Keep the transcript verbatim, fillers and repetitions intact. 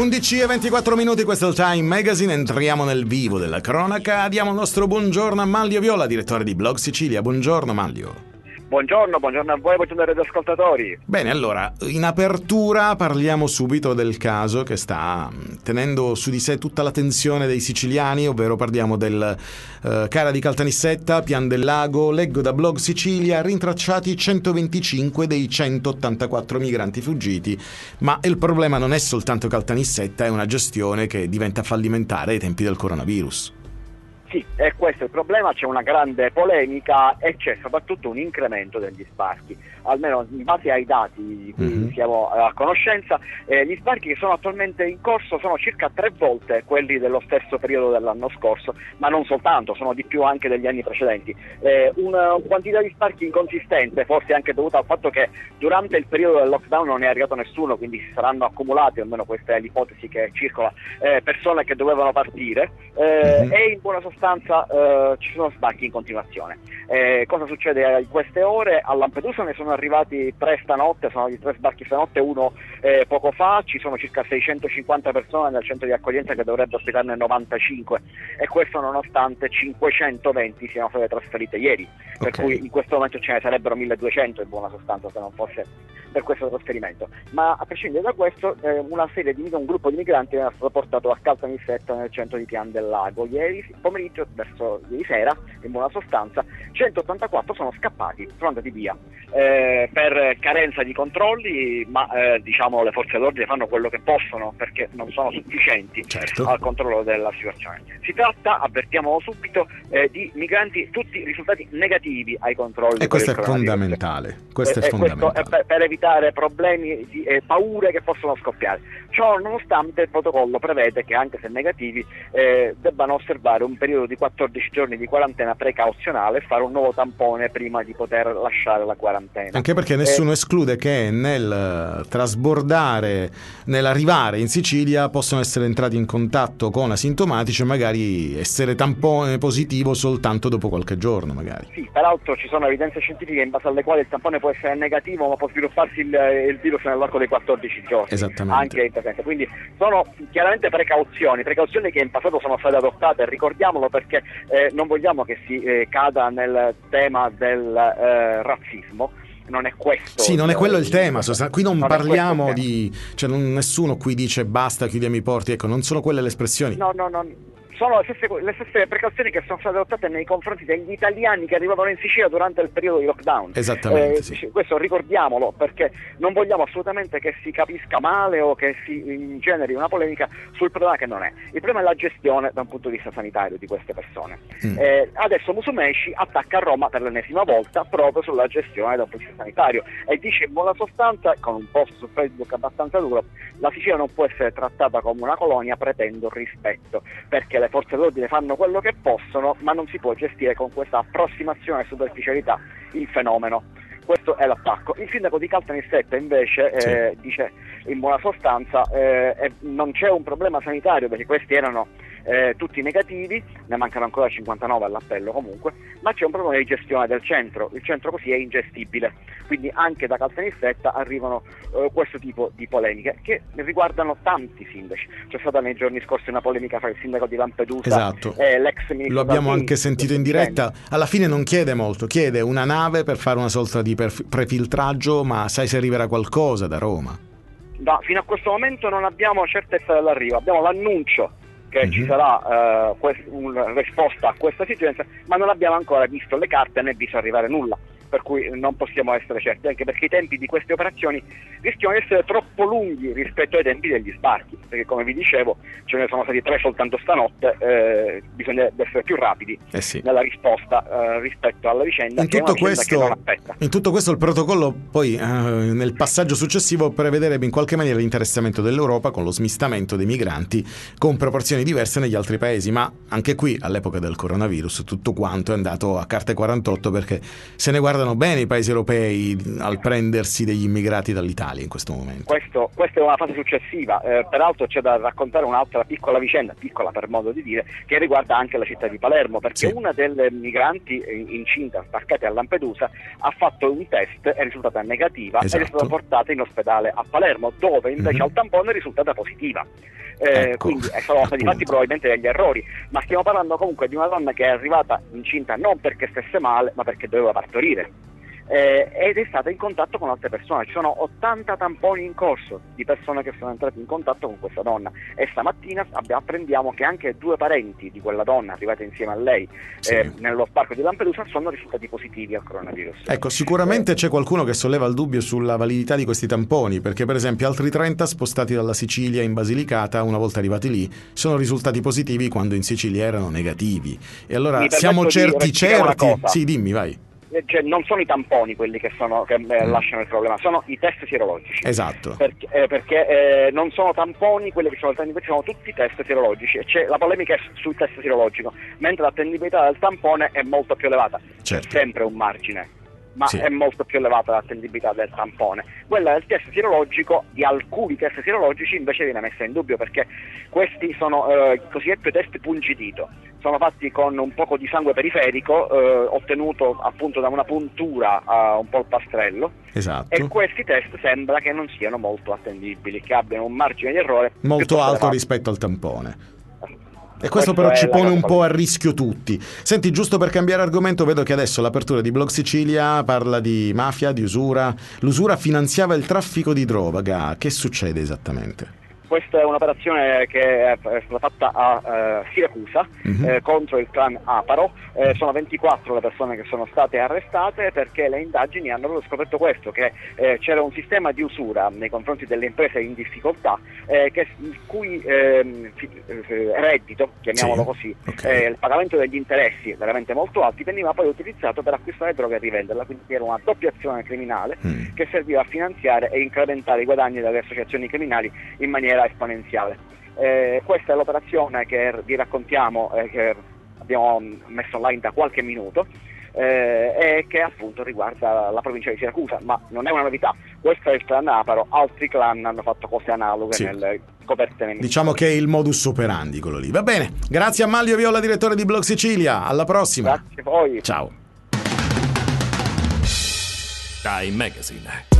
undici e ventiquattro minuti, questo è il Time Magazine, entriamo nel vivo della cronaca, diamo il nostro buongiorno a Manlio Viola, direttore di Blog Sicilia. Buongiorno Manlio. Buongiorno, buongiorno a voi, buongiorno ai radioascoltatori. Bene, allora, in apertura parliamo subito del caso che sta tenendo su di sé tutta l'attenzione dei siciliani, ovvero parliamo del uh, Cara di Caltanissetta, Pian del Lago. Leggo da Blog Sicilia, rintracciati centoventicinque dei centottantaquattro migranti fuggiti, ma il problema non è soltanto Caltanissetta, è una gestione che diventa fallimentare ai tempi del coronavirus. Sì, e questo è il problema, c'è una grande polemica e c'è soprattutto un incremento degli sbarchi, almeno in base ai dati di cui mm-hmm. siamo a conoscenza. Eh, gli sbarchi che sono attualmente in corso sono circa tre volte quelli dello stesso periodo dell'anno scorso, ma non soltanto, sono di più anche degli anni precedenti. Eh, una quantità di sbarchi inconsistente, forse anche dovuta al fatto che durante il periodo del lockdown non è arrivato nessuno, quindi si saranno accumulati, almeno questa è l'ipotesi che circola, eh, persone che dovevano partire, eh, mm-hmm. e in buona sostanza Uh, ci sono sbarchi in continuazione. Eh, cosa succede in queste ore? A Lampedusa ne sono arrivati tre stanotte, sono tre sbarchi stanotte, uno eh, poco fa. Ci sono circa seicentocinquanta persone nel centro di accoglienza che dovrebbe ospitarne novantacinque, e questo nonostante cinquecentoventi siano state trasferite ieri, okay. Per cui in questo momento ce ne sarebbero milleduecento in buona sostanza se non fosse per questo trasferimento. Ma a prescindere da questo, eh, una serie di un gruppo di migranti è stato portato a Caltanissetta nel centro di Pian del Lago ieri pomeriggio, verso ieri sera, in buona sostanza. Centottantaquattro sono scappati, sono andati via eh, per carenza di controlli, ma eh, diciamo le forze dell'ordine fanno quello che possono perché non sono sufficienti, certo, al controllo della situazione. Si tratta, avvertiamolo subito, eh, di migranti tutti risultati negativi ai controlli. E questo è fondamentale. Questo eh, è fondamentale. Questo è per, per evitare problemi di eh, paure che possono scoppiare. Ciò nonostante il protocollo prevede che anche se negativi eh, debbano osservare un periodo di quattordici giorni di quarantena precauzionale e fare un nuovo tampone prima di poter lasciare la quarantena. Anche perché nessuno eh, esclude che nel trasbordare, nell'arrivare in Sicilia possono essere entrati in contatto con asintomatici e magari essere tampone positivo soltanto dopo qualche giorno magari. Sì, peraltro ci sono evidenze scientifiche in base alle quali il tampone può essere negativo ma può svilupparsi il, il virus nell'arco dei quattordici giorni. Esattamente. Anche in presente. Quindi sono chiaramente precauzioni, precauzioni che in passato sono state adottate, ricordiamolo, perché eh, non vogliamo che si eh, cada nel tema del eh, razzismo. Non è questo. Sì, non è quello il tema. Qui non, non parliamo di. Cioè, non, nessuno qui dice basta, chiudiamo i porti. Ecco, non sono quelle le espressioni. No, no, no. Sono le stesse, le stesse precauzioni che sono state adottate nei confronti degli italiani che arrivavano in Sicilia durante il periodo di lockdown. Esattamente. Eh, sì. Questo ricordiamolo, perché non vogliamo assolutamente che si capisca male o che si generi una polemica sul problema che non è. Il problema è la gestione da un punto di vista sanitario di queste persone. Mm. Eh, adesso Musumeci attacca a Roma per l'ennesima volta proprio sulla gestione da un punto di vista sanitario e dice in buona sostanza, con un post su Facebook abbastanza duro, la Sicilia non può essere trattata come una colonia, pretendo rispetto, perché le forze dell'ordine fanno quello che possono, ma non si può gestire con questa approssimazione e superficialità il fenomeno. Questo è l'attacco. Il sindaco di Caltanissetta invece sì. eh, dice in buona sostanza eh, eh, non c'è un problema sanitario perché questi erano eh, tutti negativi, ne mancano ancora cinquantanove all'appello comunque, ma c'è un problema di gestione del centro, il centro così è ingestibile, quindi anche da Caltanissetta arrivano eh, questo tipo di polemiche che riguardano tanti sindaci. C'è stata nei giorni scorsi una polemica fra il sindaco di Lampedusa esatto. e l'ex ministro. Lo abbiamo Salvini, anche sentito in diretta, alla fine non chiede molto, chiede una nave per fare una sorta di prefiltraggio, ma sai se arriverà qualcosa da Roma? No, fino a questo momento non abbiamo certezza dell'arrivo, abbiamo l'annuncio che mm-hmm. ci sarà uh, quest- una risposta a questa esigenza, ma non abbiamo ancora visto le carte né visto arrivare nulla, per cui non possiamo essere certi, anche perché i tempi di queste operazioni rischiano di essere troppo lunghi rispetto ai tempi degli sbarchi, perché come vi dicevo ce ne sono stati tre soltanto stanotte, eh, bisogna essere più rapidi eh sì. nella risposta eh, rispetto alla vicenda, in che tutto è una questo, che non aspetta. In tutto questo il protocollo poi eh, nel passaggio successivo prevederebbe in qualche maniera l'interessamento dell'Europa con lo smistamento dei migranti con proporzioni diverse negli altri paesi, ma anche qui all'epoca del coronavirus tutto quanto è andato a carte quarantotto, perché se ne guarda guardano bene i paesi europei al prendersi degli immigrati dall'Italia in questo momento. Questo, questa è una fase successiva, eh, peraltro c'è da raccontare un'altra piccola vicenda, piccola per modo di dire, che riguarda anche la città di Palermo, perché sì. una delle migranti incinta sbarcate a Lampedusa ha fatto un test, è risultata negativa, esatto. ed è stata portata in ospedale a Palermo, dove invece mm-hmm. al tampone è risultata positiva. Eh, ecco, quindi sono stati fatti probabilmente degli errori, ma stiamo parlando comunque di una donna che è arrivata incinta non perché stesse male, ma perché doveva partorire. Eh, ed è stata in contatto con altre persone. Ci sono ottanta tamponi in corso di persone che sono entrate in contatto con questa donna, e stamattina abbiamo, apprendiamo che anche due parenti di quella donna arrivate insieme a lei sì. eh, nello sbarco di Lampedusa sono risultati positivi al coronavirus. Ecco, sicuramente eh. c'è qualcuno che solleva il dubbio sulla validità di questi tamponi, perché per esempio altri trenta spostati dalla Sicilia in Basilicata, una volta arrivati lì, sono risultati positivi quando in Sicilia erano negativi. E allora siamo certi certi sì, dimmi, vai. Cioè, non sono i tamponi quelli che, sono, che eh, lasciano il problema, sono i test sierologici. Esatto. Perché, eh, perché eh, non sono tamponi quelli che sono attendibilità, sono tutti test sierologici, e c'è la polemica è sul test sierologico, mentre l'attendibilità del tampone è molto più elevata. Certo. C'è sempre un margine, ma sì. è molto più elevata l'attendibilità del tampone. Quella del test sierologico, di alcuni test sierologici, invece viene messa in dubbio, perché questi sono eh, i cosiddetti test pungidito. Sono fatti con un poco di sangue periferico eh, ottenuto appunto da una puntura a un polpastrello. Esatto. E questi test sembra che non siano molto attendibili, che abbiano un margine di errore molto alto elevato rispetto al tampone. E questo, questo però ci pone un po' cosa. a rischio tutti. Senti, giusto per cambiare argomento, vedo che adesso l'apertura di Blog Sicilia parla di mafia, di usura. L'usura finanziava il traffico di droga. Che succede esattamente? Questa è un'operazione che è stata fatta a eh, Siracusa mm-hmm. eh, contro il clan Aparo. Eh, sono ventiquattro le persone che sono state arrestate, perché le indagini hanno proprio scoperto questo, che eh, c'era un sistema di usura nei confronti delle imprese in difficoltà, eh, che, il cui eh, reddito, chiamiamolo sì. così, okay. eh, il pagamento degli interessi veramente molto alti, veniva poi utilizzato per acquistare droga e rivenderla, quindi era una doppia azione criminale mm. che serviva a finanziare e incrementare i guadagni delle associazioni criminali in maniera esponenziale. Eh, questa è l'operazione che vi raccontiamo, eh, che abbiamo messo online da qualche minuto, eh, e che appunto riguarda la provincia di Siracusa, ma non è una novità. Questo è il clan Aparo, altri clan hanno fatto cose analoghe sì. nelle coperte nemiche. Diciamo che è il modus operandi quello lì. Va bene, grazie a Manlio Viola, direttore di Blog Sicilia, alla prossima. Grazie a voi. Ciao. Time Magazine.